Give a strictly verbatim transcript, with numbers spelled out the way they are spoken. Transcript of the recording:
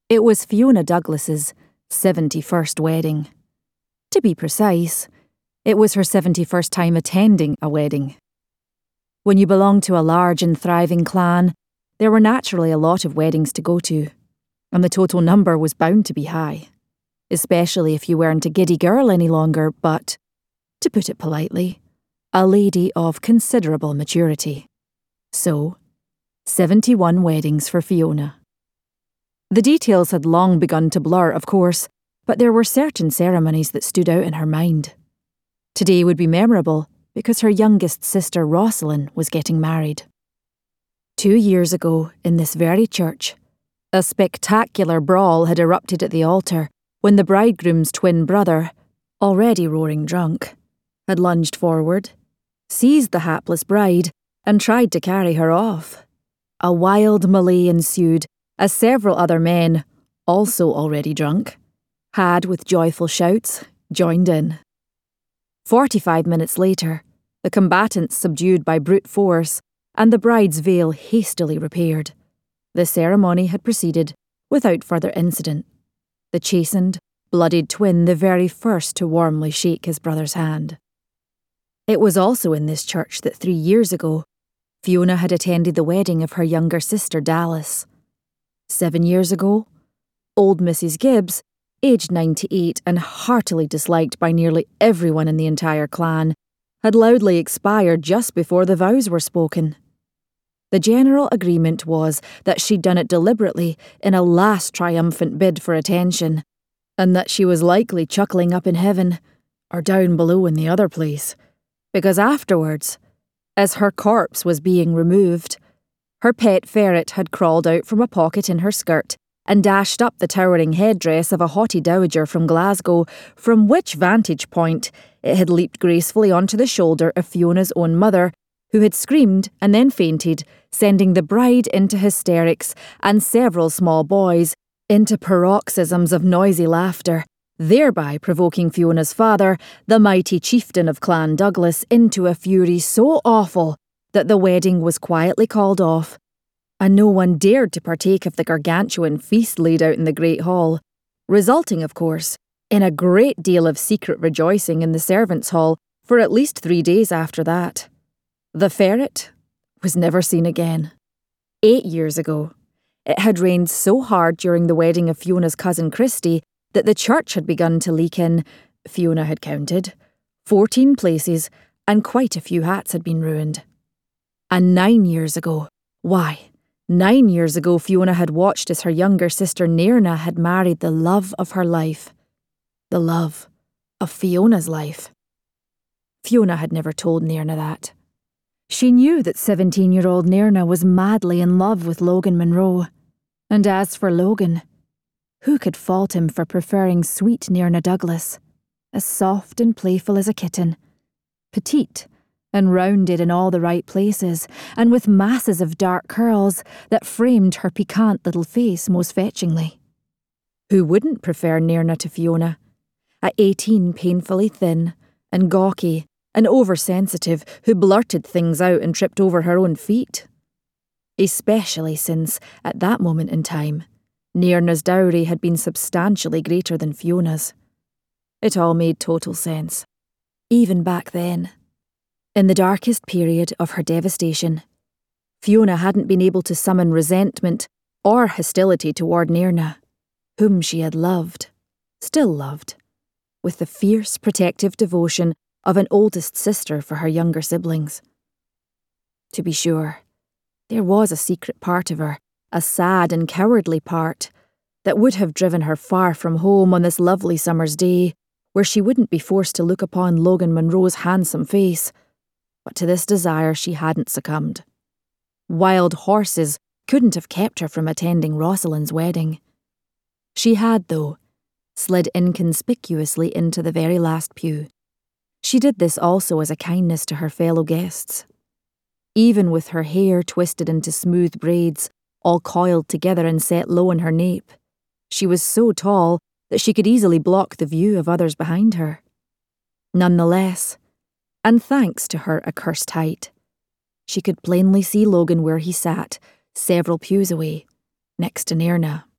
It was Fiona Douglas's seventy-first wedding. To be precise, it was her seventy-first time attending a wedding. When you belonged to a large and thriving clan, there were naturally a lot of weddings to go to, and the total number was bound to be high, especially if you weren't a giddy girl any longer, but, to put it politely, a lady of considerable maturity. So, seventy-one weddings for Fiona. The details had long begun to blur, of course, but there were certain ceremonies that stood out in her mind. Today would be memorable because her youngest sister Rosalind was getting married. Two years ago, in this very church, a spectacular brawl had erupted at the altar when the bridegroom's twin brother, already roaring drunk, had lunged forward, seized the hapless bride, and tried to carry her off. A wild melee ensued as several other men, also already drunk, had, with joyful shouts, joined in. Forty-five minutes later, the combatants subdued by brute force and the bride's veil hastily repaired, the ceremony had proceeded without further incident, the chastened, bloodied twin the very first to warmly shake his brother's hand. It was also in this church that three years ago, Fiona had attended the wedding of her younger sister Dallas. Seven years ago, old Missus Gibbs, aged ninety-eight and heartily disliked by nearly everyone in the entire clan, had loudly expired just before the vows were spoken. The general agreement was that she'd done it deliberately in a last triumphant bid for attention, and that she was likely chuckling up in heaven, or down below in the other place, because afterwards, as her corpse was being removed, her pet ferret had crawled out from a pocket in her skirt and dashed up the towering headdress of a haughty dowager from Glasgow, from which vantage point it had leaped gracefully onto the shoulder of Fiona's own mother, who had screamed and then fainted, sending the bride into hysterics and several small boys into paroxysms of noisy laughter, thereby provoking Fiona's father, the mighty chieftain of Clan Douglas, into a fury so awful that the wedding was quietly called off, and no one dared to partake of the gargantuan feast laid out in the Great Hall, resulting, of course, in a great deal of secret rejoicing in the servants' hall for at least three days after that. The ferret was never seen again. Eight years ago, it had rained so hard during the wedding of Fiona's cousin Christy that the church had begun to leak in, Fiona had counted, fourteen places, and quite a few hats had been ruined. And nine years ago, why, nine years ago Fiona had watched as her younger sister Nairna had married the love of her life. The love of Fiona's life. Fiona had never told Nairna that. She knew that seventeen-year-old Nairna was madly in love with Logan Monroe. And as for Logan, who could fault him for preferring sweet Nairna Douglas, as soft and playful as a kitten, petite and rounded in all the right places, and with masses of dark curls that framed her piquant little face most fetchingly. Who wouldn't prefer Nairna to Fiona, at eighteen painfully thin and gawky and oversensitive, who blurted things out and tripped over her own feet? Especially since, at that moment in time, Nairna's dowry had been substantially greater than Fiona's. It all made total sense. Even back then, in the darkest period of her devastation, Fiona hadn't been able to summon resentment or hostility toward Nairna, whom she had loved, still loved, with the fierce protective devotion of an oldest sister for her younger siblings. To be sure, there was a secret part of her, a sad and cowardly part, that would have driven her far from home on this lovely summer's day, where she wouldn't be forced to look upon Logan Monroe's handsome face. But to this desire she hadn't succumbed. Wild horses couldn't have kept her from attending Rosalind's wedding. She had, though, slid inconspicuously into the very last pew. She did this also as a kindness to her fellow guests. Even with her hair twisted into smooth braids, all coiled together and set low in her nape, she was so tall that she could easily block the view of others behind her. Nonetheless, and thanks to her accursed height, she could plainly see Logan where he sat, several pews away, next to Nairna.